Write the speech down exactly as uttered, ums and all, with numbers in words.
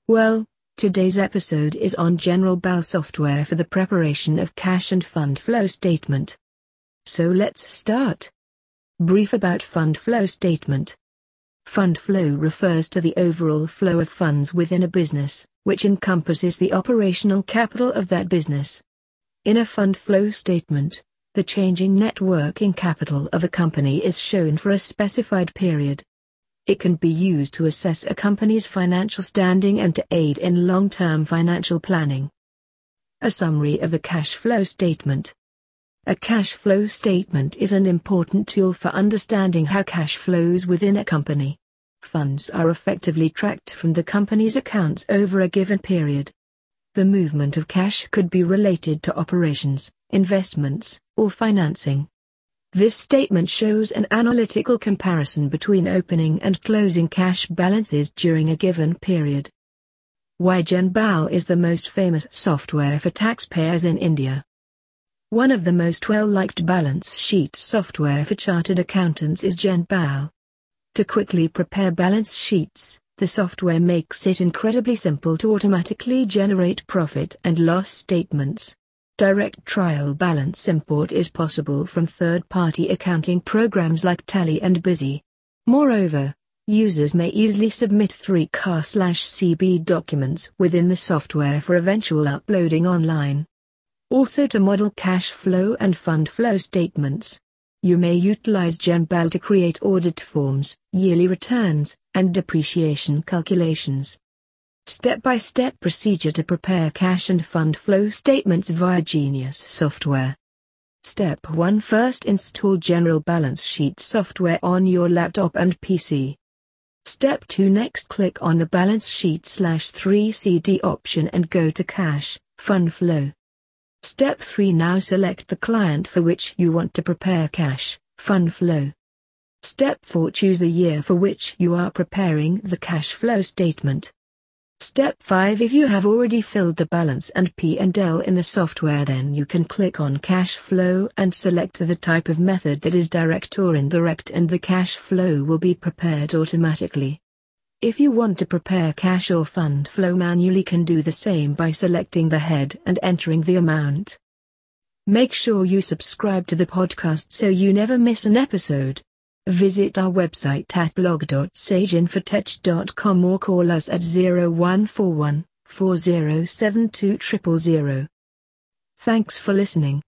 Well, today's episode is on General B A L software for the preparation of cash and fund flow statement. So let's start. Brief about fund flow statement. Fund flow refers to the overall flow of funds within a business, which encompasses the operational capital of that business. In a fund flow statement, the changing net working capital of a company is shown for a specified period. It can be used to assess a company's financial standing and to aid in long-term financial planning. A summary of the cash flow statement. A cash flow statement is an important tool for understanding how cash flows within a company. Funds are effectively tracked from the company's accounts over a given period. The movement of cash could be related to operations, investments, or financing. This statement shows an analytical comparison between opening and closing cash balances during a given period. Why Gen B A L is the most famous software for taxpayers in India. One of the most well-liked balance sheet software for chartered accountants is Gen B A L. To quickly prepare balance sheets, the software makes it incredibly simple to automatically generate profit and loss statements. Direct trial balance import is possible from third-party accounting programs like Tally and Busy. Moreover, users may easily submit three C A C B documents within the software for eventual uploading online. Also, to model cash flow and fund flow statements, you may utilize Gen B A L to create audit forms, yearly returns, and depreciation calculations. Step-by-step procedure to prepare cash and fund flow statements via Genius software. Step one. First, install General Balance Sheet software on your laptop and P C. Step two. Next, click on the Balance Sheet slash three C D option and go to Cash, Fund Flow. Step three. Now select the client for which you want to prepare cash, fund flow. Step four. Choose the year for which you are preparing the cash flow statement. Step five. If you have already filled the balance and P and L in the software, then you can click on Cash Flow and select the type of method that is direct or indirect, and the cash flow will be prepared automatically. If you want to prepare cash or fund flow manually, can do the same by selecting the head and entering the amount. Make sure you subscribe to the podcast so you never miss an episode. Visit our website at blog dot sage infotech dot com or call us at zero one four one, four zero seven two zero zero zero. Thanks for listening.